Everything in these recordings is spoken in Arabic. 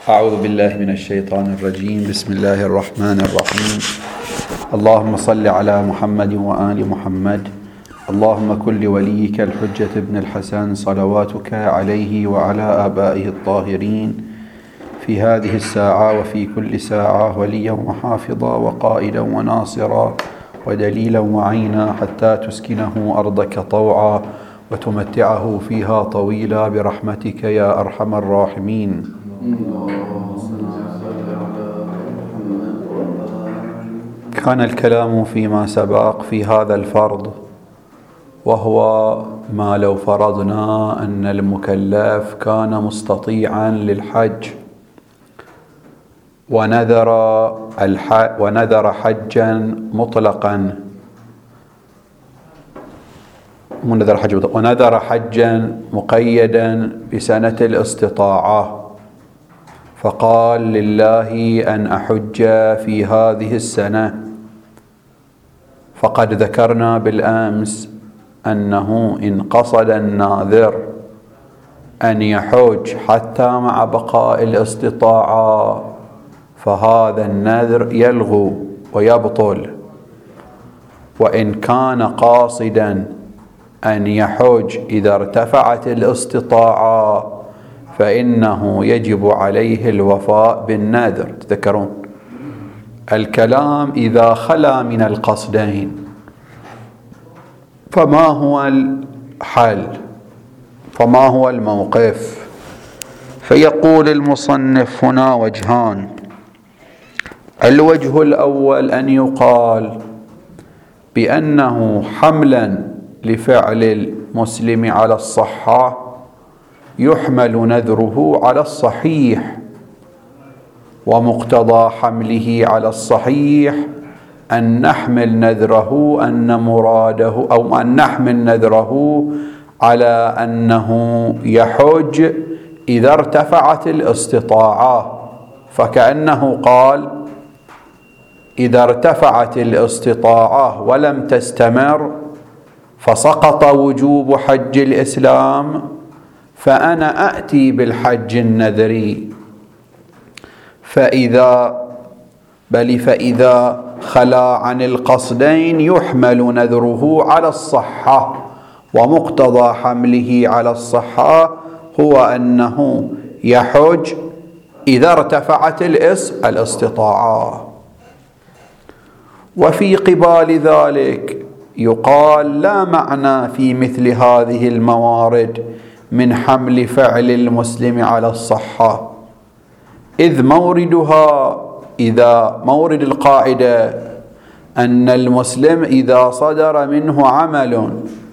أعوذ بالله من الشيطان الرجيم. بسم الله الرحمن الرحيم. اللهم صل على محمد وآل محمد. اللهم كن لوليك الحجة ابن الحسن صلواتك عليه وعلى آبائه الطاهرين في هذه الساعة وفي كل ساعة وليا وحافظا وقائدا وناصرا ودليلا وعينا حتى تسكنه أرضك طوعا وتمتعه فيها طويلا برحمتك يا أرحم الراحمين. كان الكلام فيما سبق في هذا الفرض، وهو ما لو فرضنا أن المكلف كان مستطيعا للحج ونذر حجا مطلقا ونذر حجا مقيدا بسنة الاستطاعة، فقال لله أن أحج في هذه السنة، فقد ذكرنا بالأمس أنه إن قصد الناذر أن يحج حتى مع بقاء الاستطاعة فهذا النذر يلغو ويبطل، وإن كان قاصدا أن يحج إذا ارتفعت الاستطاعة فإنه يجب عليه الوفاء بالنذر. تذكرون الكلام إذا خلا من القصدين. فما هو الحل؟ فما هو الموقف؟ فيقول المصنف هنا وجهان. الوجه الأول أن يقال بأنه حملا لفعل المسلم على الصحة يحمل نذره على الصحيح، ومقتضى حمله على الصحيح أن نحمل نذره أن نحمل نذره على أنه يحج إذا ارتفعت الاستطاعة، فكأنه قال إذا ارتفعت الاستطاعة ولم تستمر فسقط وجوب حج الإسلام، فأنا أأتي بالحج النذري. فإذا خلا عن القصدين يحمل نذره على الصحة، ومقتضى حمله على الصحة هو أنه يحج إذا ارتفعت الاستطاعة. وفي قبال ذلك يقال لا معنى في مثل هذه الموارد من حمل فعل المسلم على الصحة، إذ مورد القاعدة أن المسلم إذا صدر منه عمل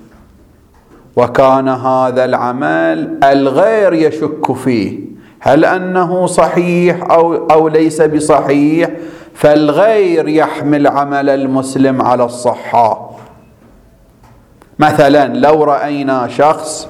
وكان هذا العمل الغير يشك فيه هل أنه صحيح أو ليس بصحيح، فالغير يحمل عمل المسلم على الصحة. مثلا لو رأينا شخص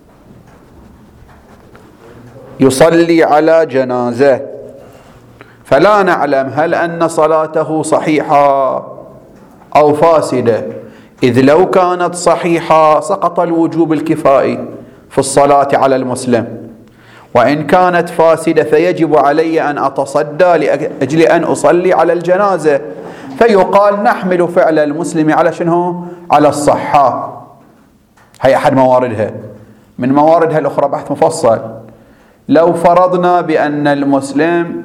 يصلي على جنازة فلا نعلم هل أن صلاته صحيحة أو فاسدة، إذ لو كانت صحيحة سقط الوجوب الكفائي في الصلاة على المسلم، وإن كانت فاسدة فيجب علي أن أتصدى لأجل أن أصلي على الجنازة، فيقال نحمل فعل المسلم على شنو؟ على الصحة. هي أحد مواردها. من مواردها الأخرى بحث مفصل. لو فرضنا بأن المسلم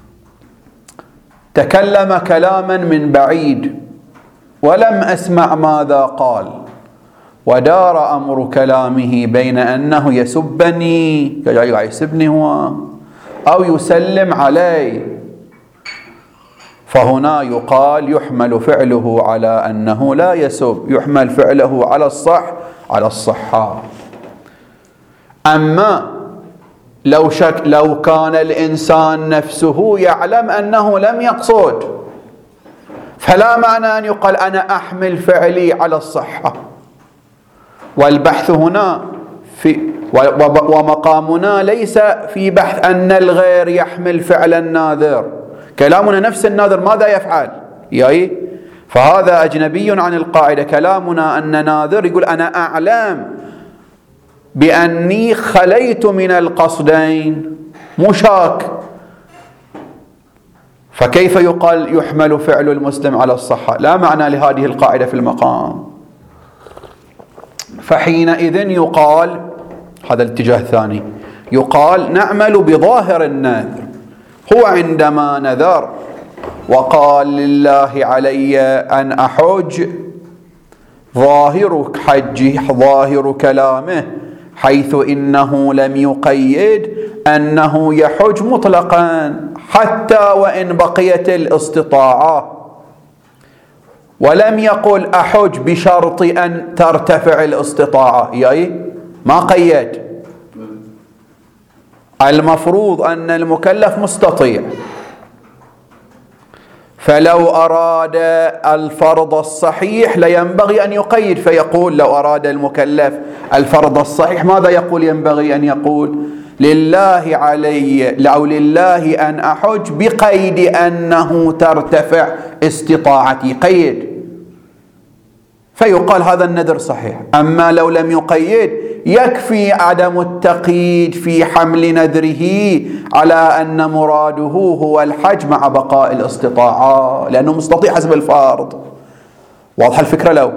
تكلم كلاما من بعيد ولم أسمع ماذا قال، ودار أمر كلامه بين أنه يسبني يسبني هو أو يسلم علي، فهنا يقال يحمل فعله على أنه لا يسب، يحمل فعله على الصحة. أما لو كان الإنسان نفسه يعلم أنه لم يقصد، فلا معنى أن يقال أنا أحمل فعلي على الصحة. والبحث هنا ومقامنا ليس في بحث أن الغير يحمل فعل الناذر، كلامنا نفس الناذر ماذا يفعل؟ فهذا أجنبي عن القاعدة. كلامنا أن ناذر يقول أنا أعلم بأني خليت من القصدين، مو شاك فكيف يقال يحمل فعل المسلم على الصحة؟ لا معنى لهذه القاعدة في المقام. فحينئذ يقال، هذا الاتجاه الثاني، يقال نعمل بظاهر النذر. هو عندما نذر وقال لله علي أن أحج، ظاهر حجه، ظاهر كلامه حيث إنه لم يقيد أنه يحج مطلقا حتى وإن بقيت الاستطاعة، ولم يقل أحج بشرط أن ترتفع الاستطاعة، يعني ما قيد. المفروض أن المكلف مستطيع، فلو أراد الفرض الصحيح لينبغي أن يقيد، فيقول لو أراد المكلف الفرض الصحيح ماذا يقول؟ ينبغي أن يقول لله علي أو لله أن أحج بقيد أنه ترتفع استطاعتي، قيد، فيقال هذا النذر صحيح. أما لو لم يقيد يكفي عدم التقييد في حمل نذره على أن مراده هو الحج مع بقاء الاستطاعة، لأنه مستطيع حسب الفرض. واضح الفكرة؟ لو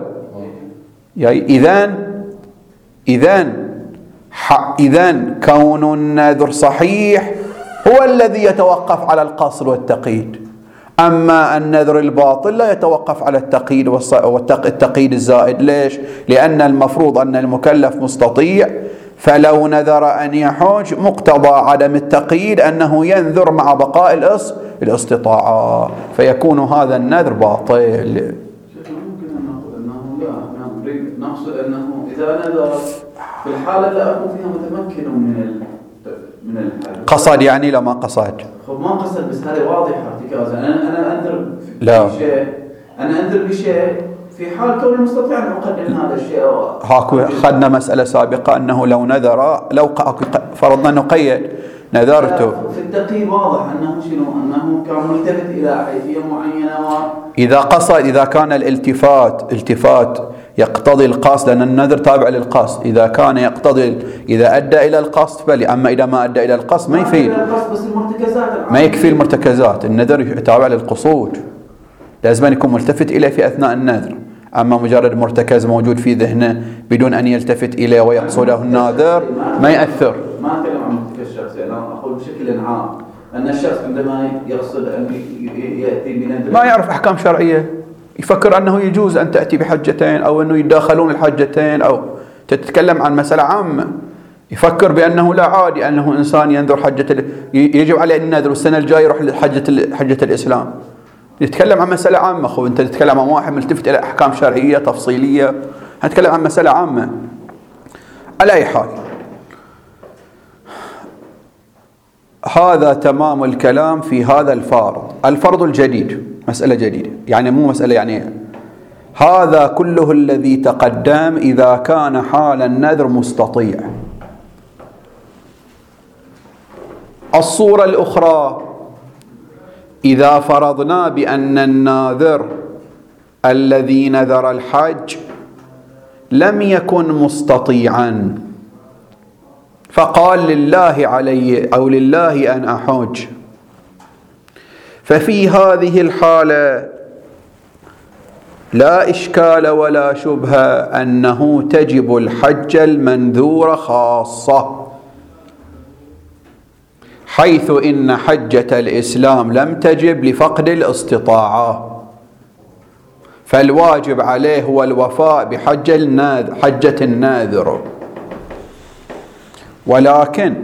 إذن كون النذر صحيح هو الذي يتوقف على القصر والتقييد، أما النذر الباطل لا يتوقف على التقييد والتقييد الزائد. ليش؟ لأن المفروض أن المكلف مستطيع، فلو نذر أن يحج مقتضى عدم التقييد أنه ينذر مع بقاء الاستطاعة، فيكون هذا النذر باطل. ممكن أن نقول أنه لا، نقصد أنه إذا نذر في الحالة لا أكون فيها متمكن من الحج. قصد يعني لما قصد؟ ما قصد، بس هذه واضحة ارتكازا. أنا أنذر بشيء، أنا أنذر بشيء في حال كوني مستطيع أن أقدم هذا الشيء. هاكو أخذنا مسألة سابقة أنه لو نذر، لو فرضنا أنه قيد نذرته، في التقييد واضح أنه أنه كان ملتفت إلى حيثية معينة. إذا قصد، إذا كان التفات يقتضي القصد، لأن النذر تابع للقصد، إذا كان يقتضي، إذا أدى إلى القصد فلي، أما إذا ما أدى إلى القصد ما يفيد، ما يكفي المرتكزات. النذر تابع للقصود، لازم يكون ملتفت إليه في أثناء النذر. أما مجرد مرتكز موجود في ذهنه بدون أن يلتفت إليه ويقصده الناذر ما يأثر. ما أتكلم عن مرتكز الشخصي، أنا أقول بشكل عام أن الشخص عندما يقصد أن يأتي بنذر ما يعرف أحكام شرعية، يفكر أنه يجوز أن تأتي بحجتين أو أنه يتداخلون الحجتين، أو تتكلم عن مسألة عامة، يفكر بأنه لا عادي أنه إنسان ينذر يجب عليه أن ينذر السنة الجاية يروح حجة الإسلام. يتكلم عن مسألة عامة. أخو أنت تتكلم عن واحد ملتفت إلى أحكام شرعية تفصيلية، هنتكلم عن مسألة عامة. على أي حال، هذا تمام الكلام في هذا الفرض الجديد، مسألة جديدة، يعني مو مسألة، يعني هذا كله الذي تقدم إذا كان حال النذر مستطيع. الصورة الأخرى، إذا فرضنا بأن الناذر الذي نذر الحج لم يكن مستطيعا، فقال لله علي أو لله أن أحج، ففي هذه الحالة لا إشكال ولا شبهة أنه تجب الحج المنذور خاصة، حيث إن حجة الإسلام لم تجب لفقد الاستطاعة، فالواجب عليه هو الوفاء حجة الناذر. ولكن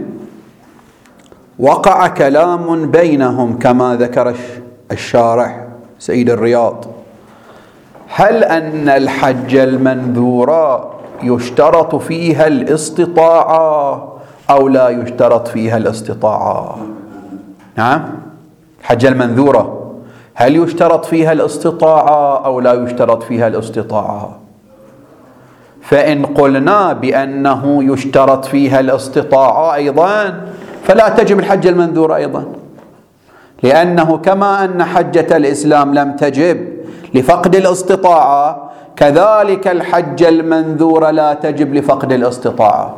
وقع كلام بينهم كما ذكر الشارح سيد الرياض، هل أن الحج المنذور يشترط فيها الاستطاعة أو لا يشترط فيها الاستطاعة؟ نعم، الحج المنذورة هل يشترط فيها الاستطاعة أو لا يشترط فيها الاستطاعة؟ فإن قلنا بأنه يشترط فيها الاستطاعة أيضا فلا تجب الحج المنذورة أيضا، لأنه كما أن حجة الإسلام لم تجب لفقد الاستطاعة، كذلك الحج المنذورة لا تجب لفقد الاستطاعة.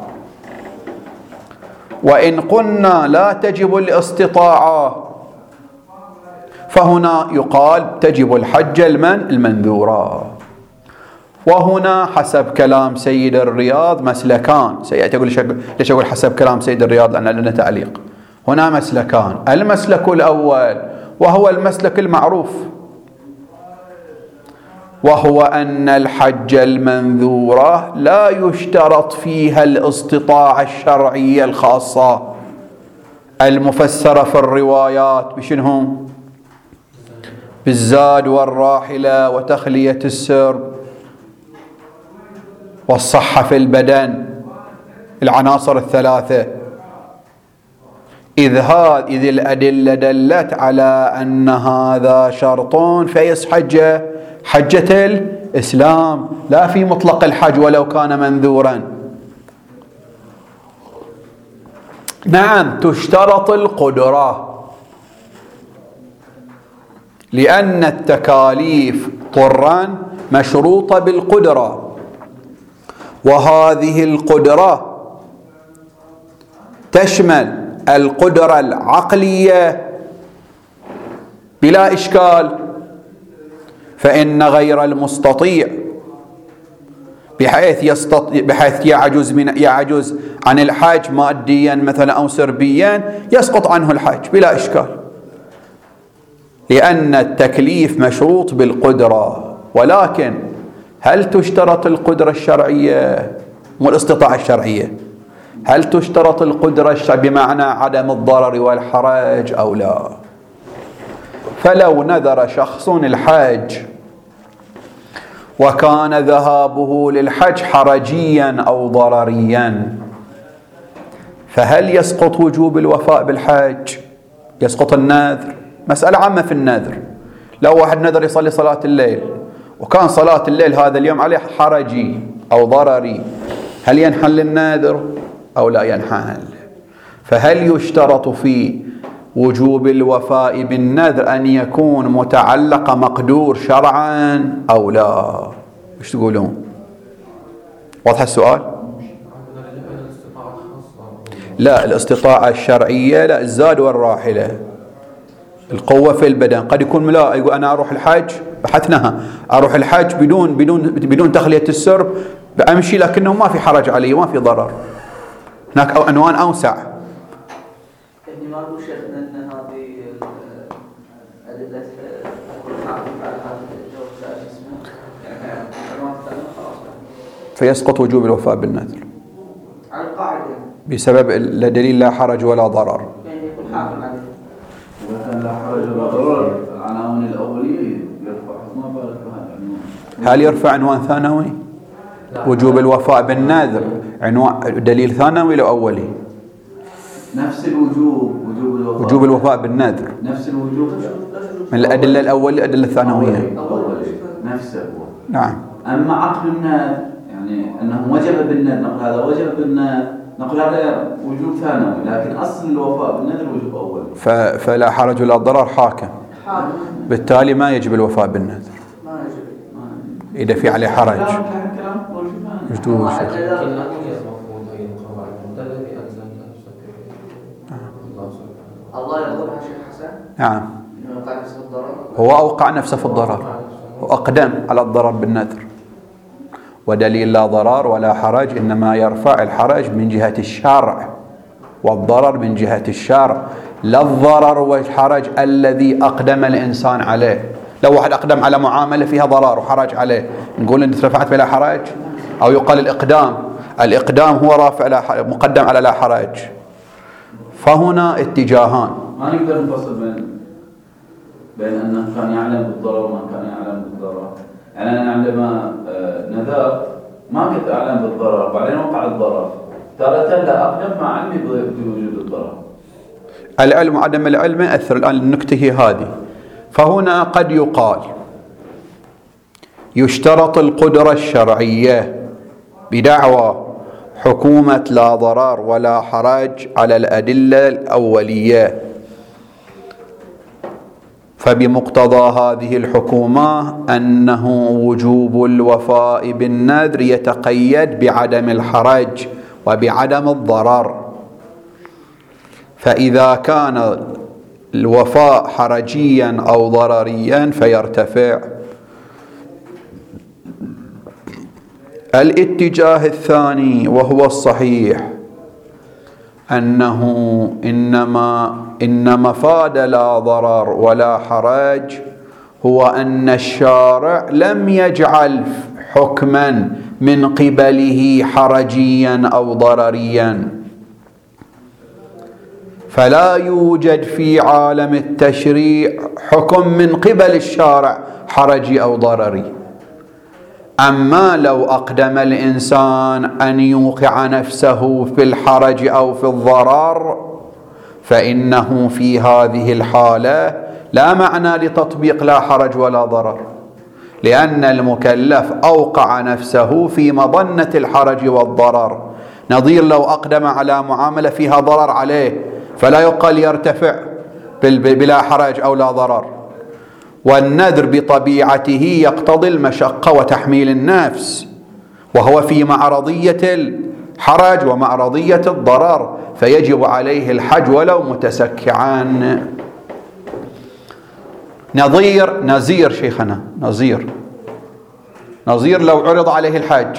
وإن قلنا لا تجب الاستطاعة فهنا يقال تجب الحجة المنذورة. وهنا حسب كلام سيد الرياض مسلكان. سيأتي أقول ليش أقول حسب كلام سيد الرياض؟ لأن لنا تعليق. هنا مسلكان. المسلك الأول وهو المسلك المعروف، وهو أن الحج المنذورة لا يشترط فيها الاستطاعة الشرعية الخاصة المفسرة في الروايات بشنو؟ بالزاد والراحلة وتخلية السرب والصحة في البدن، العناصر الثلاثة. إذ الأدلة دلت على أن هذا شرط فيس حجة الإسلام، لا في مطلق الحج ولو كان منذورا. نعم تشترط القدرة، لأن التكاليف طرا مشروطة بالقدرة، وهذه القدرة تشمل القدرة العقلية بلا إشكال، فإن غير المستطيع بحيث يعجز عن الحج ماديا مثلا أو سربيا يسقط عنه الحج بلا إشكال، لأن التكليف مشروط بالقدرة. ولكن هل تشترط القدرة الشرعية والاستطاعة الشرعية؟ هل تشترط القدرة الشرعية بمعنى عدم الضرر والحرج أو لا؟ فلو نذر شخص الحج وكان ذهابه للحج حرجيا أو ضرريا، فهل يسقط وجوب الوفاء بالحج؟ يسقط النذر؟ مسألة عامة في النذر. لو واحد نذر يصلي صلاة الليل وكان صلاة الليل هذا اليوم عليه حرجي أو ضرري، هل ينحل النذر أو لا ينحل؟ فهل يشترط في وجوب الوفاء بالنذر أن يكون متعلق مقدور شرعا أو لا؟ ايش تقولون؟ واضح السؤال؟ لا، الاستطاعة الشرعية لا، الزاد والراحلة، القوة في البدن. قد يكون لا، يقول أنا أروح الحج، بحثناها، أروح الحج بدون تخلية السرب، بأمشي لكنه ما في حرج علي وما في ضرر. هناك عنوان أوسع. ما أقول شيخنا أن هذه الأدلة فيسقط وجوب الوفاء بالنذر على القاعدة بسبب دليل لا حرج ولا ضرر. يعني يكون حاكم عليه. وكان لا حرج ولا ضرر، العناوين الأولية يرفع، ما بالك بهذا. هل يرفع عنوان ثانوي؟ وجوب الوفاء بالنذر عنوان دليل ثانوي لو أولي؟ نفس الوجوب، وجوب الوفاء بالنذر نفس الوجوب من الأدلة الأولية الأدلة الثانوية نفسه. نعم. أما عقل النذر يعني أنه وجب بالنذر، نقول هذا وجب بالنذر، نقول هذا وجوب ثانوي، لكن أصل الوفاء بالنذر وجوب أول. فلا حرج ولا ضرر حاكم، بالتالي ما يجب الوفاء بالنذر إذا في عليه حرج. وجدوه الله يغضبها شيخ حسن. نعم، هو أوقع نفسه في الضرر وأقدم على الضرر بالنذر، ودليل لا ضرر ولا حرج إنما يرفع الحرج من جهة الشرع والضرر من جهة الشرع، لا الضرر والحرج الذي أقدم الإنسان عليه. لو واحد أقدم على معاملة فيها ضرر وحرج عليه، نقول أنت رفعت بلا حرج؟ أو يقال الإقدام هو رافع مقدم على لا حرج. فهنا اتجاهان. ما نقدر نفصل بين أنه كان يعلم بالضرر وما كان يعلم بالضرر. يعني أنا عندما نذرت ما كنت أعلم بالضرر، بعدين وقع الضرر، تارة لا أقدم مع علمي بوجود الضرر. العلم وعدم العلم يأثر. الآن النكتة هي هذه. فهنا قد يقال يشترط القدرة الشرعية بدعوى حكومة لا ضرر ولا حرج على الأدلة الأولية، فبمقتضى هذه الحكومة أنه وجوب الوفاء بالنذر يتقيد بعدم الحرج وبعدم الضرر. فإذا كان الوفاء حرجيا أو ضرريا فيرتفع. الاتجاه الثاني وهو الصحيح أنه إن مفاد لا ضرر ولا حرج هو أن الشارع لم يجعل حكما من قبله حرجيا أو ضرريا، فلا يوجد في عالم التشريع حكم من قبل الشارع حرجي أو ضرري. أما لو أقدم الإنسان أن يوقع نفسه في الحرج أو في الضرر فإنه في هذه الحالة لا معنى لتطبيق لا حرج ولا ضرر، لأن المكلف أوقع نفسه في مظنة الحرج والضرر. نظير لو أقدم على معاملة فيها ضرر عليه فلا يقال يرتفع بلا حرج أو لا ضرر. والنذر بطبيعته يقتضي المشقة وتحميل النفس، وهو في معرضية الحرج ومعرضية الضرر، فيجب عليه الحج ولو متسكعا. نظير شيخنا، نظير لو عرض عليه الحج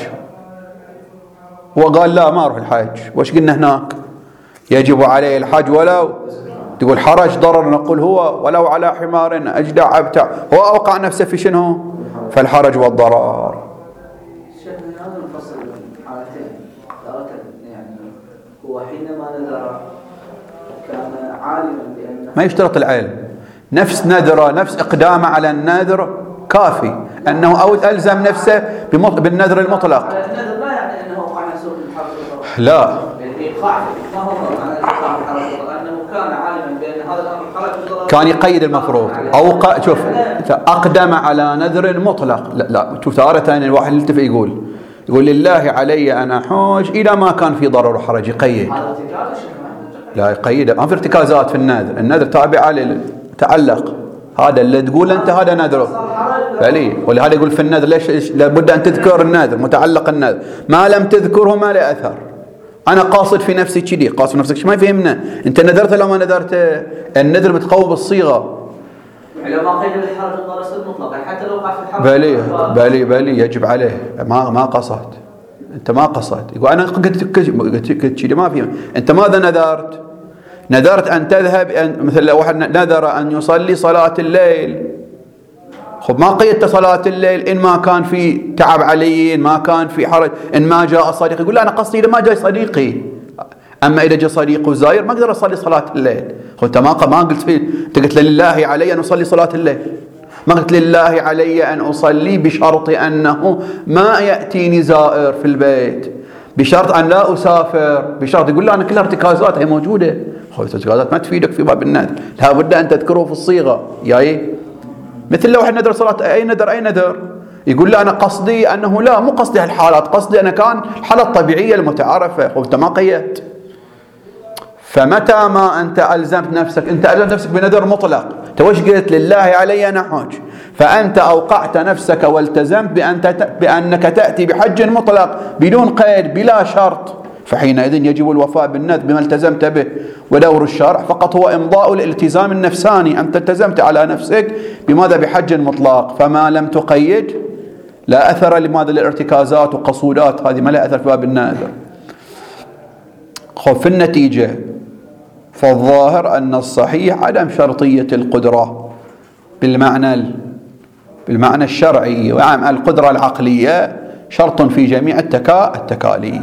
وقال لا ما أروح الحج، وش قلنا هناك؟ يجب عليه الحج ولو، تقول حرج ضرر، نقول هو ولو على حمار أجدع أبتع، هو أوقع نفسه في شنو؟ فالحرج والضرر. شيخنا هذا نفصل بين حالتين، يعني هو حينما نذر كان عالما بأن ما يشترط العلم، نفس نذره، نفس إقدامه على النذر كافي أنه أو ألزم نفسه بالنذر المطلق. النذر لا يعني أنه وقع نفسه في الحرج والضرر، لا، الإيقاع ما هو معنى الإيقاع الحرج والضرر، أنه كان عالما بأن هذا الأمر حرج والضرر، كان يقيد المفروض. أوقع، شوف، أقدم على نذر مطلق. لا شوف، تارة الواحد يلتفت يقول لله علي أن أحوج إذا ما كان في ضرر وحرج، يقيد. لا يقيد، ما في ارتكازات في النذر، النذر تابعة للتعلق، هذا اللي تقول أنت هذا نذره فلي. ولهذا يقول في النذر ليش لابد أن تذكر النذر، متعلق النذر، ما لم تذكره ما له أثر. أنا قاصد في نفسي كذي، قاصد في نفسك ما يفهمنا، أنت نذرت لو ما نذرت. النذر بتقوي بالصيغة، لو ما قيد الحرج والضرر يصير مطلق، حتى لو وقع في الحرج بلي يجب عليه. ما قصد، أنت ما قصد. يقول أنا قلت كذي ما في. أنت ماذا نذرت أن تذهب، مثل واحد نذر أن يصلي صلاة الليل، خب ما قيدت صلاة الليل إن ما كان في تعب علي، إن ما كان في حرج، إن ما جاء صديقي. يقول لا أنا قصدي إذا ما جاء صديقي، أما إذا جاء صديق زاير ما أقدر أصلي صلاة الليل. أنت ما قلت فيه، أنت قلت لله علي أن أصلي صلاة الليل، ما قلت لله علي أن أصلي بشرط أنه ما يأتيني زائر في البيت، بشرط أن لا أسافر، بشرط. يقول لا أنا كلها ارتكازات هي موجودة. ارتكازات ما تفيدك في باب النذر، لا بد أن تذكره في الصيغة. مثل لو واحد نذر صلاة، أي نذر يقول لا أنا قصدي أنه لا، مو قصدي هالحالات، قصدي أنا كان الحالة الطبيعية المتعارفة. أنت ما قيدت. فمتى ما أنت ألزمت نفسك، أنت ألزمت نفسك بنذر مطلق، أنت وش قلت؟ لله علي أن أحج، فأنت أوقعت نفسك والتزمت بأنك تأتي بحج مطلق بدون قيد بلا شرط، فحينئذ يجب الوفاء بالنذر بما التزمت به. ودور الشرع فقط هو إمضاء الالتزام النفساني، أنت التزمت على نفسك بماذا؟ بحج مطلق. فما لم تقيد لا أثر لماذا؟ للارتكازات وقصودات، هذه ما لها أثر في باب النذر. في النتيجة فالظاهر أن الصحيح عدم شرطية القدرة بالمعنى الشرعي، وعن القدرة العقلية شرط في جميع التكاليف.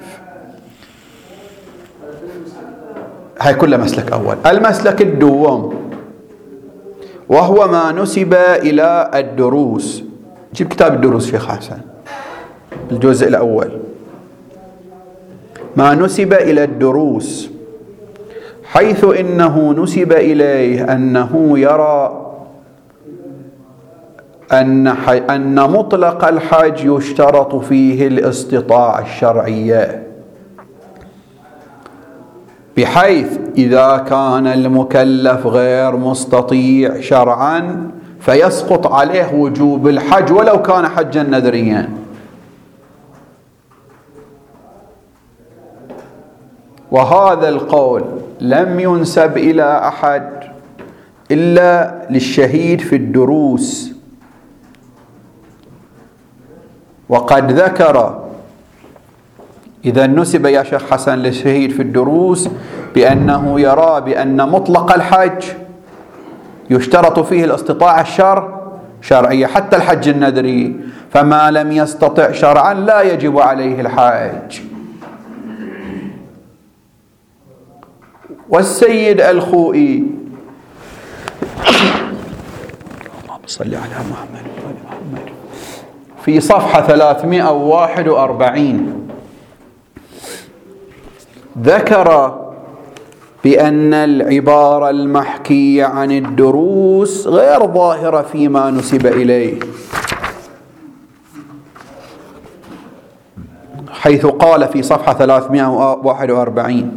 هاي كلها مسلك أول. المسلك الدوم وهو ما نسب إلى الدروس. جيب كتاب الدروس شيخ حسن، الجزء الأول. ما نسب إلى الدروس، حيث إنه نسب إليه أنه يرى أن مطلق الحج يشترط فيه الاستطاعة الشرعية، بحيث إذا كان المكلف غير مستطيع شرعا فيسقط عليه وجوب الحج ولو كان حجا نذريا. وهذا القول لم ينسب إلى أحد إلا للشهيد في الدروس. وقد ذكر إذا نسب يا شيخ حسن للشهيد في الدروس بأنه يرى بأن مطلق الحج يشترط فيه الاستطاعة شرعية حتى الحج النذري، فما لم يستطع شرعا لا يجب عليه الحج. والسيد الخوئي اللهم صل على محمد في صفحة 341 ذكر بأن العبارة المحكية عن الدروس غير ظاهرة فيما نسب إليه، حيث قال في صفحة 341: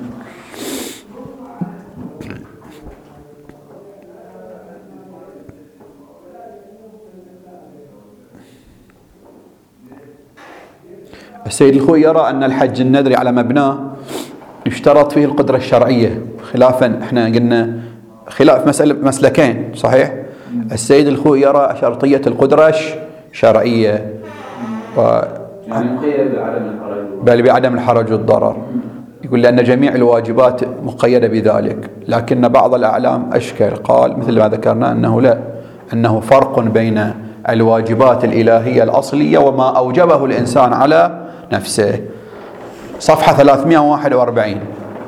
السيد الخوئي يرى أن الحج النذري على مبناه يشترط فيه القدرة الشرعية، خلافا احنا قلنا خلاف مسلكين صحيح. السيد الخوئي يرى شرطية القدرة الشرعية يعني مقيد بعدم الحرج، بل بعدم الحرج والضرر. يقول لأن جميع الواجبات مقيدة بذلك، لكن بعض الأعلام أشكل قال مثل ما ذكرنا أنه لا، أنه فرق بين الواجبات الإلهية الأصلية وما أوجبه الإنسان على نفسه. صفحة 341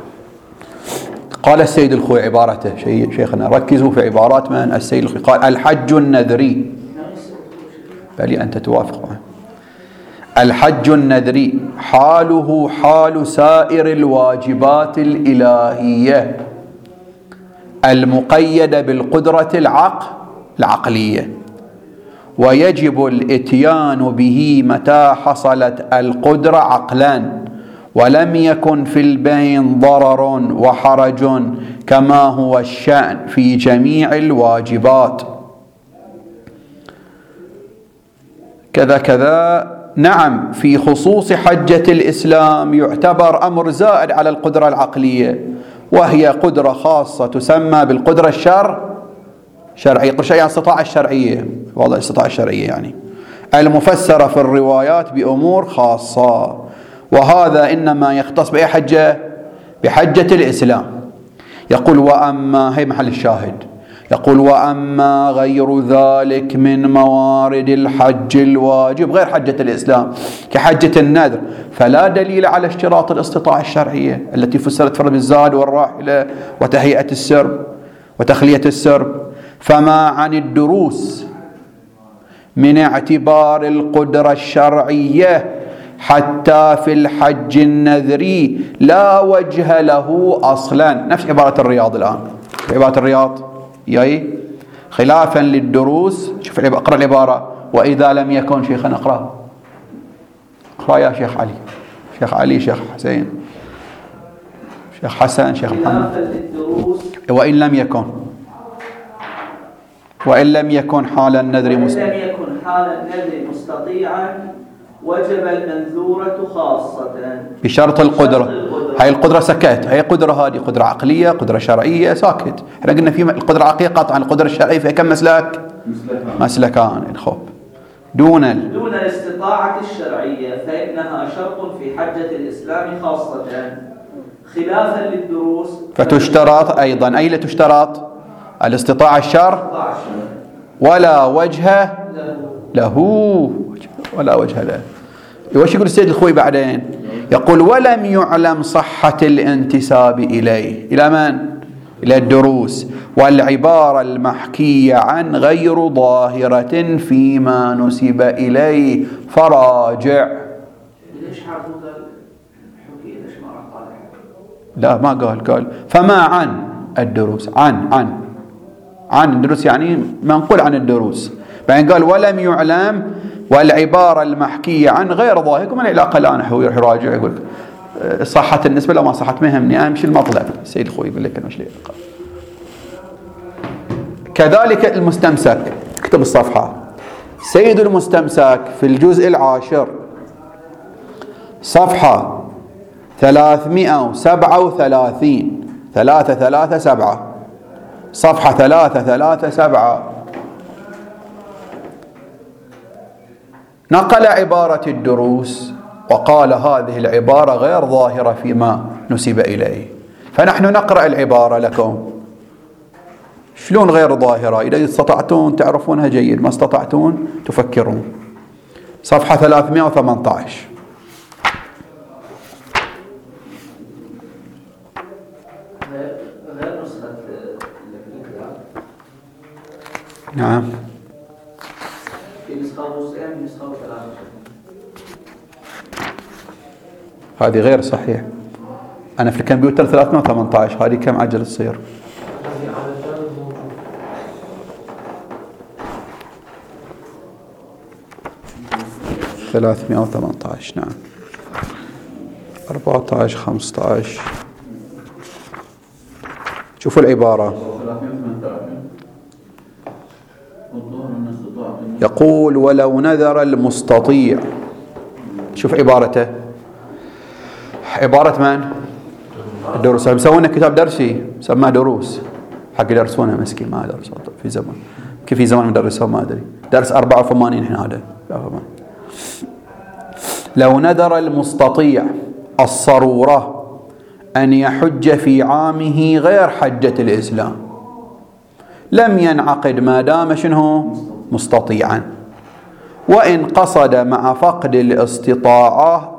قال السيد الخوئي عبارته، شيخنا ركزوا في عبارات من السيد الخوئي، قال: الحج النذري، بل أنت توافق معه، الحج النذري حاله حال سائر الواجبات الإلهية المقيدة بالقدرة العقلية، ويجب الاتيان به متى حصلت القدرة عقلا ولم يكن في البين ضرر وحرج كما هو الشأن في جميع الواجبات. كذا كذا. نعم، في خصوص حجة الإسلام يعتبر أمر زائد على القدرة العقلية، وهي قدرة خاصة تسمى بالقدرة الشرعية. قل شيء عن الاستطاعة الشرعية، والله الاستطاعة الشرعية يعني المفسرة في الروايات بأمور خاصة، وهذا إنما يختص بأي حجة؟ بحجة الإسلام. يقول: وأما، هي محل الشاهد، يقول: وأما غير ذلك من موارد الحج الواجب غير حجة الإسلام كحجة النذر فلا دليل على اشتراط الاستطاعة الشرعية التي فسرت في الزاد والراحلة وتهيئة السرب وتخلية السرب. فما عن الدروس من اعتبار القدرة الشرعية حتى في الحج النذري لا وجه له أصلا. نفس عبارة الرياض الآن، عبارة الرياض ياي خلافا للدروس. شوف اقرأ العبارة: وإذا لم يكن. شيخنا اقرأ يا شيخ علي، شيخ علي، شيخ حسين، شيخ حسن، شيخ محمد. وإن لم يكن، وإن لم يكن حال النذر مستطيعا وجب المنذورة خاصة بشرط القدرة. هاي القدرة سكت، هاي قدرة، هذه قدرة عقلية، قدرة شرعية، ساكت. احنا قلنا في القدرة العقلية قطعا، القدرة الشرعية في كم مسلك؟ مسلكان. الخوف دون الاستطاعة الشرعية فإنها شرط في حجة الإسلام خاصة خلافا للدروس فتشترط أيضا. أي لا تشترط؟ الاستطاعة الشرع ولا وجه له، ولا وجه له. وش يقول السيد الخوئي بعدين؟ يقول: ولم يعلم صحة الانتساب إليه. إلى من؟ إلى الدروس. والعبارة المحكية عن غير ظاهرة فيما نسب إليه فراجع. ليش حافظ حكي؟ ليش ما راح طالع؟ لا ما قال فما عن الدروس، عن الدروس يعني منقول عن الدروس. بعدين قال: ولم يعلم، والعبارة المحكية عن غير ظاهر. ومن العلاقة لا نحو يراجع يقول صحت النسبة لو ما صحت ما يهمني، أمشي المطلب. السيد الخوئي يقول لك مش ليه. كذلك المستمسك، اكتب الصفحة. سيد المستمسك في الجزء 10 صفحة 337 337 صفحة 337. نقل عبارة الدروس وقال هذه العبارة غير ظاهرة فيما نسب إليه، فنحن نقرأ العبارة لكم. شلون غير ظاهرة؟ إذا استطعتون تعرفونها جيد، ما استطعتون تفكرون. صفحة 318. غير نسخة الكتاب. نعم. في نسخة وصيام نسخة وثلاثة. هذه غير صحيح. أنا في الكمبيوتر 318، هذه كم عجل تصير؟ 318. نعم. 14 15. شوفوا العبارة. يقول ولو نذر المستطيع. شوف عبارته. عبارة من؟ الدروس. مسوينا كتاب درسي سماه دروس حق يدرسونه، مسكين ما درس في زمان، كيف في زمان مدرسه ما ادري. درس 84 احنا هذا. لو نذر المستطيع الصرورة أن يحج في عامه غير حجة الإسلام لم ينعقد ما دام شنو مستطيعا، وإن قصد مع فقد الاستطاعة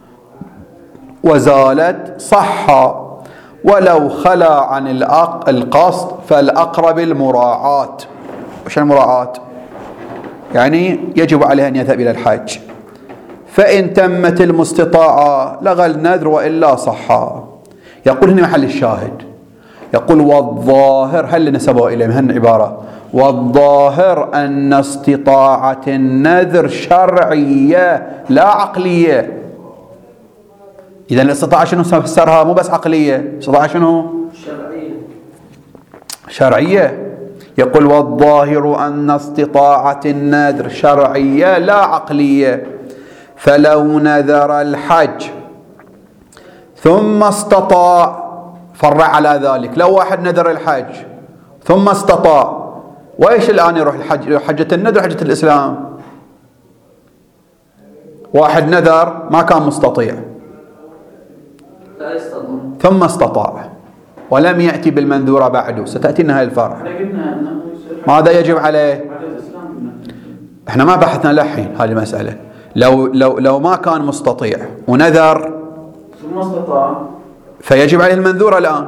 وزالت صح، ولو خلا عن القصد فالأقرب المراعاة. وش المراعاة؟ يعني يجب عليه أن يذهب إلى الحج، فإن تمت المستطاعة لغى النذر وإلا صحا. يقول هنا محل الشاهد، يقول والظاهر، هل نسبه إليه من العبارة؟ والظاهر أن استطاعة النذر شرعية لا عقلية. إذا الاستطاعة شنو فسرها؟ مو بس عقلية، استطاعة شنو؟ شرعية. يقول والظاهر أن استطاعة النذر شرعية لا عقلية، فلو نذر الحج ثم استطاع، فرع على ذلك، لو واحد نذر الحج ثم استطاع، وإيش الآن يروح الحج؟ حجة النذر حجة الإسلام. واحد نذر ما كان مستطيع ثم استطاع ولم يأتي بالمنذورة بعده، ستأتينا هاي الفرع. ماذا يجب عليه؟ احنا ما بحثنا للحين هذه المسألة. لو ما كان مستطيع ونذر ثم استطاع فيجب عليه المنذورة الآن.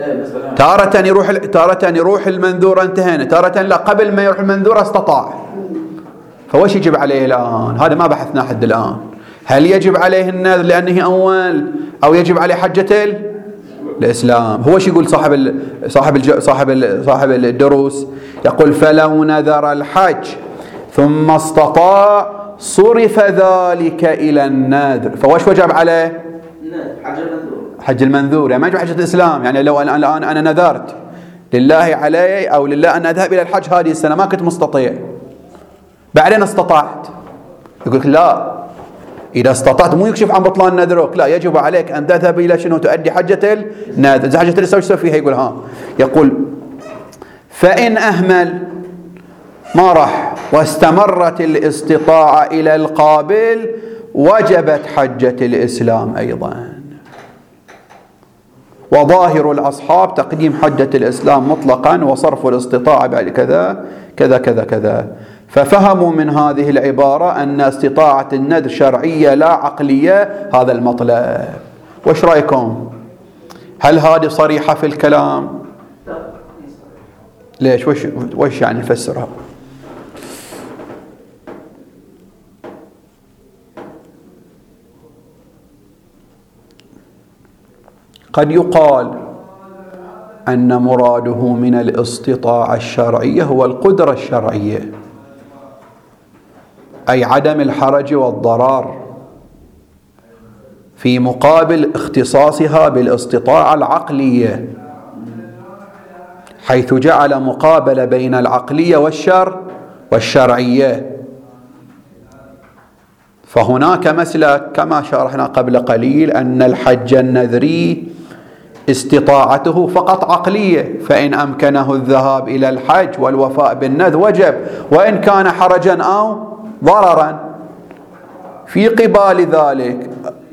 تارة يروح المنذورة انتهينا، تارة لا، قبل ما يروح المنذورة استطاع، فوش يجب عليه الآن؟ هذا ما بحثنا حد الآن. هل يجب عليه النذر لأنه أول، أو يجب عليه حجة الإسلام؟ هو شو يقول صاحب الدروس؟ يقول فلو نذر الحج ثم استطاع صرف ذلك إلى النذر، فوش وجب عليه؟ حج المنذور. يعني ما يجب حجة الإسلام. يعني لو الآن أنا نذرت لله علي أو لله أن أذهب إلى الحج هذه السنة، ما كنت مستطيع، بعدين استطعت، يقول لا، إذا استطعت مو يكشف عن بطلان نذرك، لا، يجب عليك أن تذهب إلى شنو؟ تؤدي حجة النذر. إذا حجة الإسلام شو فيها؟ يقول ها، يقول فإن أهمل ما راح واستمرت الاستطاعة إلى القابل وجبت حجة الإسلام أيضا. وظاهر الأصحاب تقديم حجة الإسلام مطلقا وصرف الاستطاعة بعد كذا كذا كذا كذا. ففهموا من هذه العبارة أن استطاعة النذر شرعية لا عقلية، هذا المطلب. وش رأيكم؟ هل هذه صريحة في الكلام؟ ليش؟ وش يعني نفسرها؟ قد يقال أن مراده من الاستطاعة الشرعية هو القدرة الشرعية، أي عدم الحرج والضرر، في مقابل اختصاصها بالاستطاعة العقلية، حيث جعل مقابلة بين العقلية والشرعية. فهناك مسلك كما شرحنا قبل قليل أن الحج النذري استطاعته فقط عقلية، فإن أمكنه الذهاب إلى الحج والوفاء بالنذر وجب، وإن كان حرجا أو ضررا. في قبال ذلك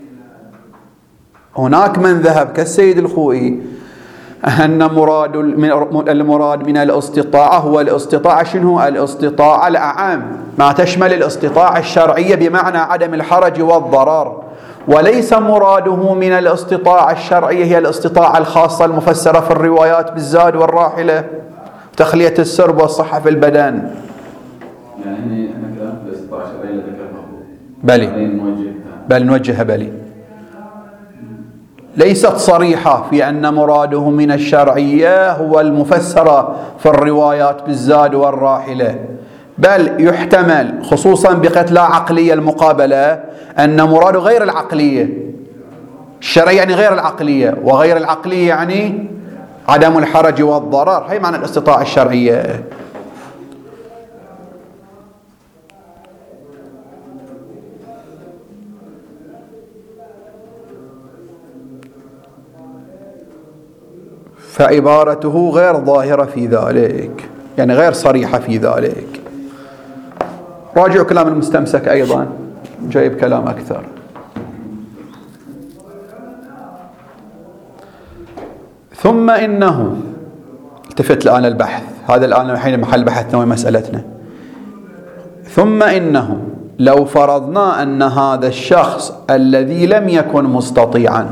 هناك من ذهب كالسيد الخوئي أن المراد من الاستطاعة هو الاستطاعة شنو؟ الاستطاعة الأعم، ما تشمل الاستطاعة الشرعية بمعنى عدم الحرج والضرر، وليس مراده من الاستطاعة الشرعية هي الاستطاعة الخاصة المفسرة في الروايات بالزاد والراحلة، تخلية السرب والصحة في البدن. يعني احنا كلام في الاستطاعة الشرعية اللي ذكرها بلي بل نوجهها بلي، ليست صريحة في أن مراده من الشرعية هو المفسرة في الروايات بالزاد والراحلة، بل يحتمل خصوصا بقتلى عقلية المقابلة أن مراده غير العقلية. الشرعية يعني غير العقلية، وغير العقلية يعني عدم الحرج والضرر، هي معنى الاستطاعة الشرعية. فعبارته غير ظاهرة في ذلك، يعني غير صريحة في ذلك. راجعوا كلام المستمسك أيضا، جايب كلام أكثر. ثم إنه، التفت الآن البحث، هذا الآن الحين محل بحثنا ومسألتنا. ثم إنه لو فرضنا أن هذا الشخص الذي لم يكن مستطيعا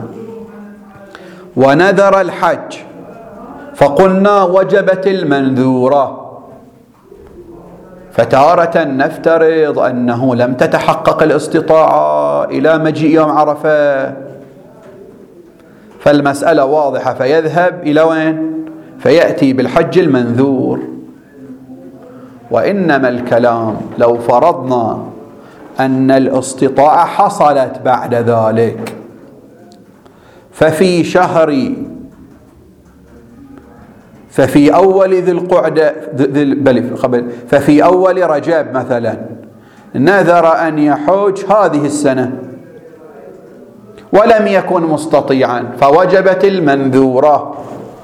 ونذر الحج فقلنا وجبت المنذورة، فتارة نفترض أنه لم تتحقق الاستطاعة إلى مجيء يوم عرفة، فالمسألة واضحة، فيذهب إلى وين؟ فيأتي بالحج المنذور. وإنما الكلام لو فرضنا أن الاستطاعة حصلت بعد ذلك، ففي أول ذي القعدة ففي أول رجب مثلا نذر أن يحج هذه السنة ولم يكن مستطيعا فوجبت المنذورة،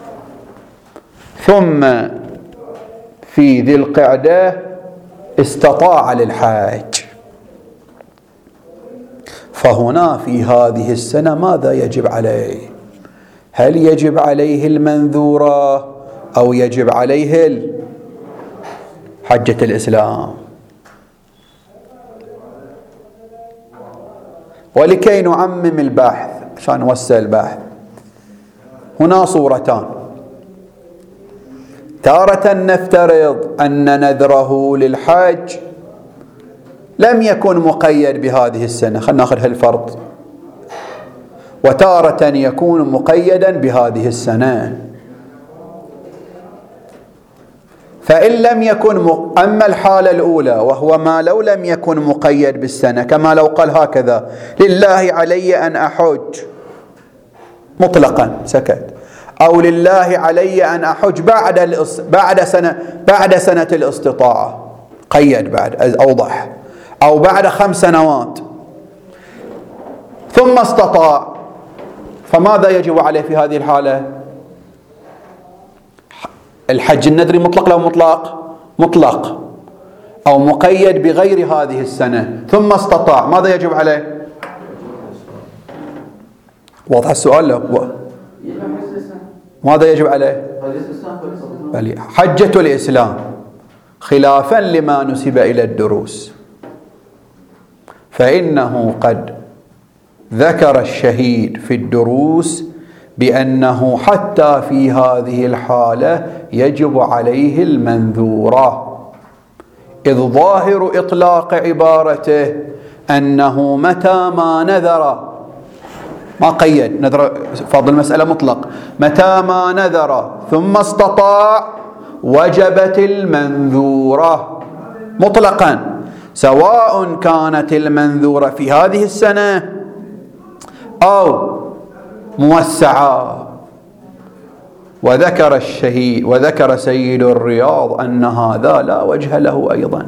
ثم في ذي القعدة استطاع للحج، فهنا في هذه السنة ماذا يجب عليه؟ هل يجب عليه المنذورة أو يجب عليه حجة الإسلام؟ ولكي نعمم البحث عشان نوسع البحث، هنا صورتان. تارة نفترض أن نذره للحج لم يكن مقيد بهذه السنة، خلنا نأخذ هالفرض، وتارة يكون مقيدا بهذه السنة. فإن لم يكن أما الحالة الأولى وهو ما لو لم يكن مقيد بالسنة، كما لو قال هكذا: لله علي أن أحج مطلقا سكت، أو لله علي أن أحج بعد سنة الاستطاعة، قيد بعد أوضح، أو بعد 5 سنوات ثم استطاع، فماذا يجب عليه في هذه الحالة؟ الحج النذري مطلق لو مطلق، أو مقيد بغير هذه السنة ثم استطاع، ماذا يجب عليه؟ واضح السؤال له؟ ماذا يجب عليه؟ حجة الإسلام، خلافا لما نسب إلى الدروس، فإنه قد ذكر الشهيد في الدروس بأنه حتى في هذه الحالة يجب عليه المنذورة، إذ ظاهر إطلاق عبارته أنه متى ما نذر، ما قيد نذر، فضل المسألة مطلق، متى ما نذر ثم استطاع وجبت المنذورة مطلقا، سواء كانت المنذورة في هذه السنة أو موسعة. وذكر سيد الرياض أن هذا لا وجه له أيضا،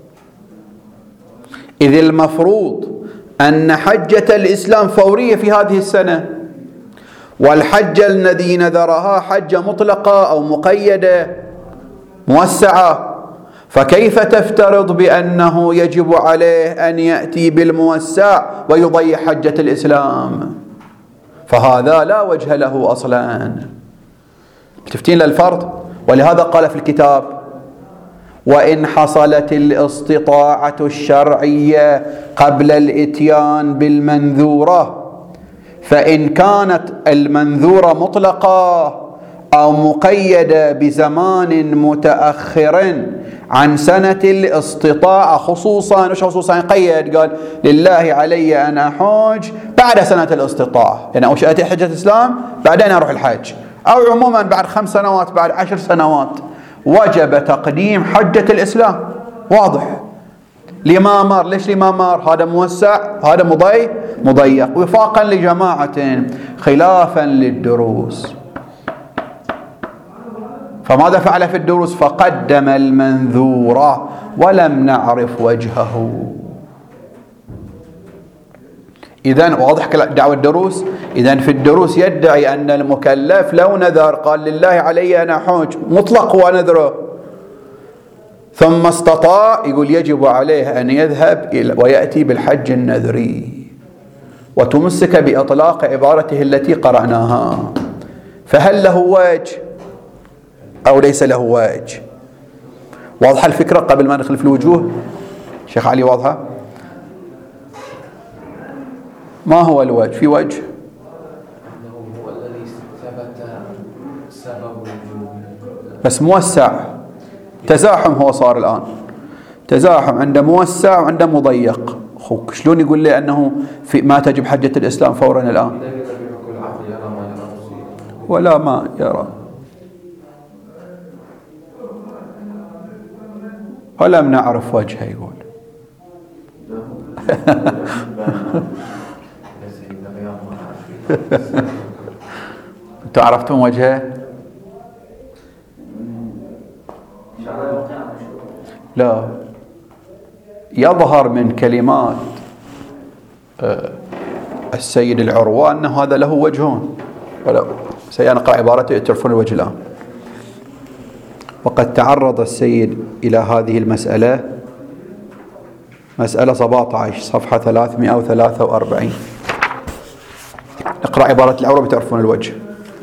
إذ المفروض أن حجة الإسلام فورية في هذه السنة، والحجة الذي نذرها حجة مطلقة أو مقيدة موسعة، فكيف تفترض بأنه يجب عليه أن يأتي بالموسع ويضيع حجة الإسلام؟ فهذا لا وجه له أصلا. تفتين للفرض. ولهذا قال في الكتاب: وإن حصلت الاستطاعة الشرعية قبل الإتيان بالمنذورة، فإن كانت المنذورة مطلقة أو مقيدة بزمان متأخر عن سنة الاستطاعة، خصوصا قيد، قال لله علي أن أحج بعد سنة الاستطاعة، يعني أول شيء أتي حجة الإسلام بعدين أروح الحج، أو عموما بعد 5 سنوات بعد 10 سنوات، وجب تقديم حجة الإسلام. واضح. لما مر. ليش لما مر؟ هذا موسع هذا مضيق، وفاقا لجماعة خلافا للدروس. فماذا فعل في الدروس؟ فقدم المنذورة ولم نعرف وجهه. إذن واضح دعوة الدروس. إذن في الدروس يدعي أن المكلف لو نذر قال لله علي أن أحج مطلق ونذره ثم استطاع، يقول يجب عليه أن يذهب ويأتي بالحج النذري، وتمسك بإطلاق عبارته التي قرأناها. فهل له وجه أو ليس له وجه؟ واضحة الفكرة قبل ما ندخل في الوجوه؟ شيخ علي واضحة؟ ما هو الوجه؟ في وجه؟ هو الذي ثبت سبب بس موسع. تزاحم هو صار الآن، تزاحم عنده موسع وعنده مضيق. شلون يقول لي أنه ما تجب حجة الإسلام فورا الآن؟ ولا ما يرى ولم نعرف وجهه. يقول انتوا عرفتم وجهه؟ لا، يظهر من كلمات السيد العروة أنه هذا له وجهون، ولا سينقرأ عبارته تعرفون الوجه الآن. وقد تعرض السيد إلى هذه المسألة، مسألة 17 صفحة 343. اقرأ عبارة العروة بتعرفون الوجه.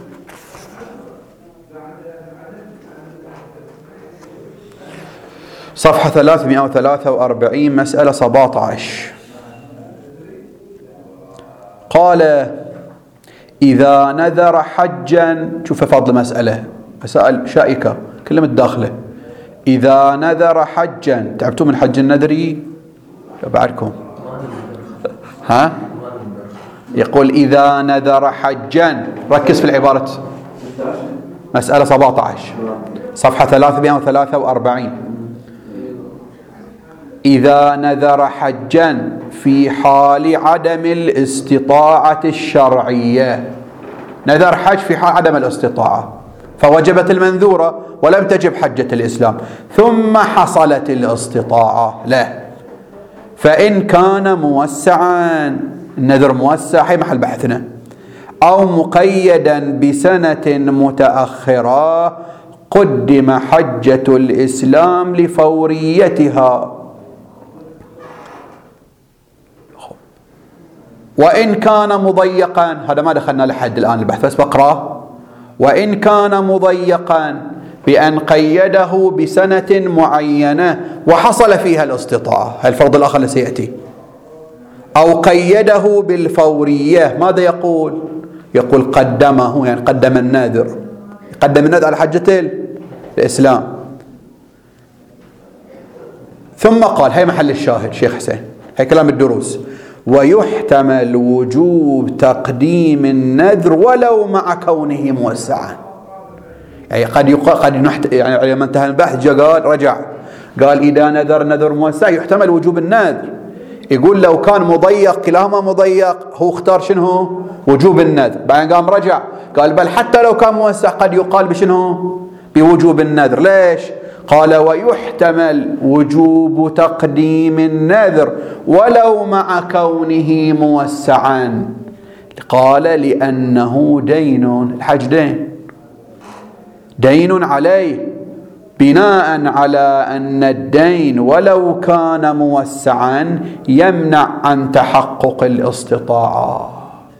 صفحة 343 مسألة 17. قال: إذا نذر حجا، شوف فضل مسألة، مسائل شائكة كلها متداخلة. إذا نذر حجا، تعبتوا من حج النذري بعدكم؟ ها؟ يقول إذا نذر حجا، ركز في العبارة، مسألة 17 صفحة 343. إذا نذر حجا في حال عدم الاستطاعة الشرعية، نذر حج في حال عدم الاستطاعة، فوجبت المنذورة ولم تجب حجة الإسلام، ثم حصلت الاستطاعة له، فإن كان موسعا، النذر موسع هي محل بحثنا، أو مقيدا بسنة متأخرة، قدم حجة الإسلام لفوريتها. وإن كان مضيقا، هذا ما دخلنا لحد الآن البحث بس بقرأه. وإن كان مضيقا بأن قيده بسنة معينة وحصل فيها الاستطاعة، الفرض الآخر اللي سيأتي، أو قيده بالفورية، ماذا يقول؟ يقول قدمه، يعني قدم الناذر، قدم الناذر على حجة الإسلام. ثم قال، هي محل الشاهد شيخ حسين، هي كلام الدروس: ويحتمل وجوب تقديم النذر ولو مع كونه موسعا. يعني يعني لما انتهى البحث جاء قال رجع قال إذا نذر موسع يحتمل وجوب النذر. يقول لو كان مضيق، كلاهما مضيق، هو اختار شنو؟ وجوب النذر. بعدين قام رجع قال بل حتى لو كان موسع قد يقال بشنو؟ بوجوب النذر. ليش؟ قال ويحتمل وجوب تقديم النذر ولو مع كونه موسعا، قال لأنه دين، الحج دين عليه، بناء على أن الدين ولو كان موسعا يمنع عن تحقق الاستطاعة.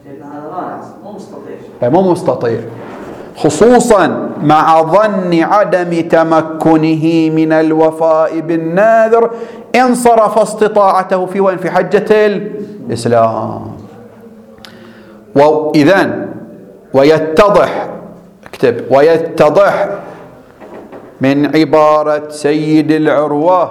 مو مستطيع، خصوصا مع ظن عدم تمكنه من الوفاء بالنذر إن صرف استطاعته في وين؟ في حجة الإسلام. وإذن ويتضح، اكتب، ويتضح من عبارة سيد العروة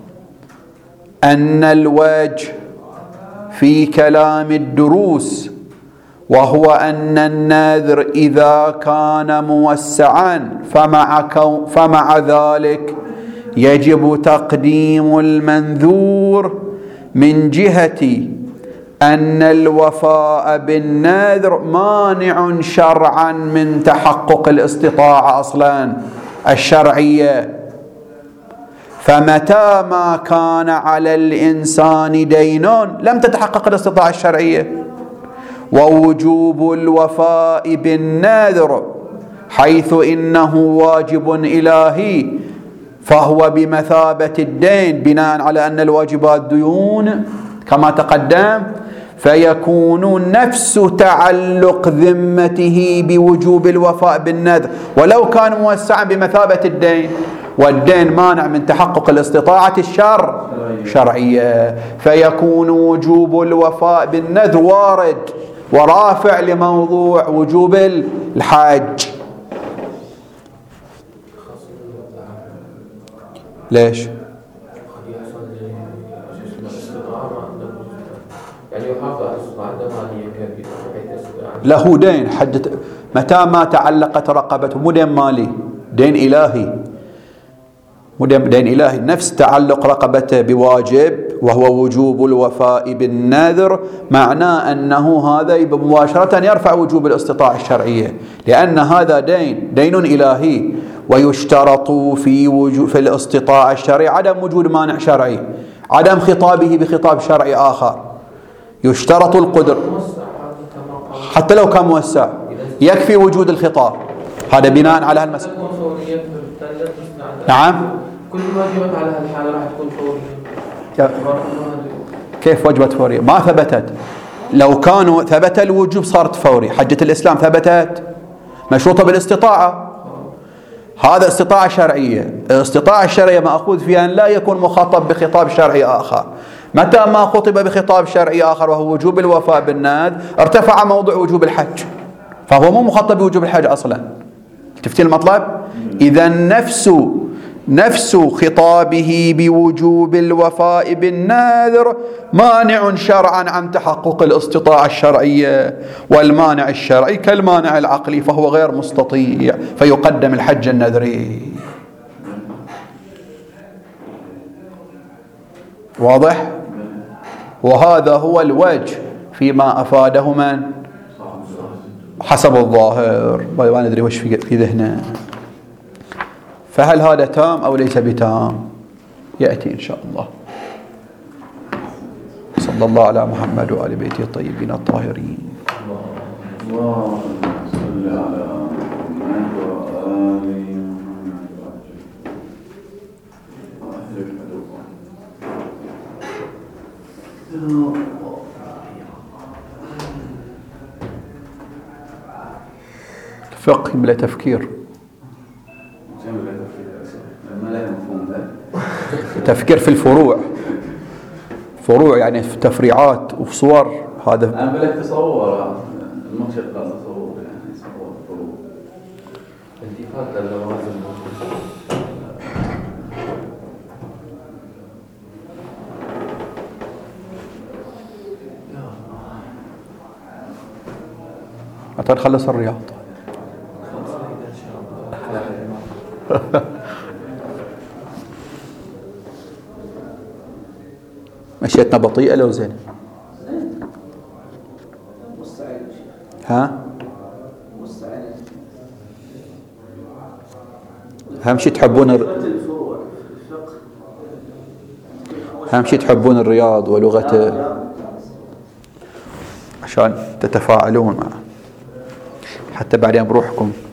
أن الوجه في كلام الدروس وهو أن النذر إذا كان موسعا فمع ذلك يجب تقديم المنذور من جهة أن الوفاء بالنذر مانع شرعا من تحقق الاستطاعة أصلا الشرعية. فمتى ما كان على الإنسان دين لم تتحقق الاستطاعة الشرعية. ووجوب الوفاء بالنذر حيث إنه واجب إلهي فهو بمثابة الدين بناء على أن الواجبات ديون كما تقدم، فيكون نفس تعلق ذمته بوجوب الوفاء بالنذر ولو كان موسعا بمثابة الدين، والدين مانع من تحقق الاستطاعة الشرعية، فيكون وجوب الوفاء بالنذر وارد ورافع لموضوع وجوب الحج. ليش؟ له دين حجة، متى ما تعلقت رقبته، مو دين مالي، دين إلهي، مو دين إلهي، نفس تعلق رقبته بواجب وهو وجوب الوفاء بالنذر، معناه أنه هذا مباشرة يرفع وجوب الاستطاعة الشرعية، لأن هذا دين إلهي. ويشترط في الاستطاعة الشرعية عدم وجود مانع شرعي، عدم خطابه بخطاب شرعي آخر، يشترط القدر حتى لو كان موسع، يكفي وجود الخطاب. هذا بناء على هالمسألة. نعم، كل ما جبت على هالحالة راح تكون فورية. كيف وجبت فورية؟ ما ثبتت. لو كانوا ثبت الوجوب صارت فوري. حجة الإسلام ثبتت مشروطة بالاستطاعة، هذا استطاعة شرعية. الاستطاعة الشرعية مأخوذ فيها أن لا يكون مخاطب بخطاب شرعي آخر. متى ما خطب بخطاب شرعي آخر وهو وجوب الوفاء بالنذر ارتفع موضوع وجوب الحج، فهو مو مخاطب بوجوب الحج أصلا. تفتي المطلب؟ إذا نفس خطابه بوجوب الوفاء بالنذر مانع شرعا عن تحقق الاستطاعة الشرعية، والمانع الشرعي كالمانع العقلي فهو غير مستطيع، فيقدم الحج النذري. واضح؟ وهذا هو الوجه فيما أفاده من حسب الظاهر، ما ندري وش في ذهنه. فهل هذا تام أو ليس بتام؟ يأتي إن شاء الله. صلى الله على محمد وآل بيته الطيبين الطاهرين. اللهم صل على محمد وآل محمد. فقه بلا تفكير، تفكير في فروع يعني في تفريعات وفي صور. هذا أنا بلك تصور المقصد قال تصور يعني تصور فروع انتفاض اللوازم. حتى نخلص الرياض. مشيتنا بطيئة لو زين؟ ها؟ أهم شيء تحبون الرياض ولغته. عشان تتفاعلون معه، حتى بعدين بروحكم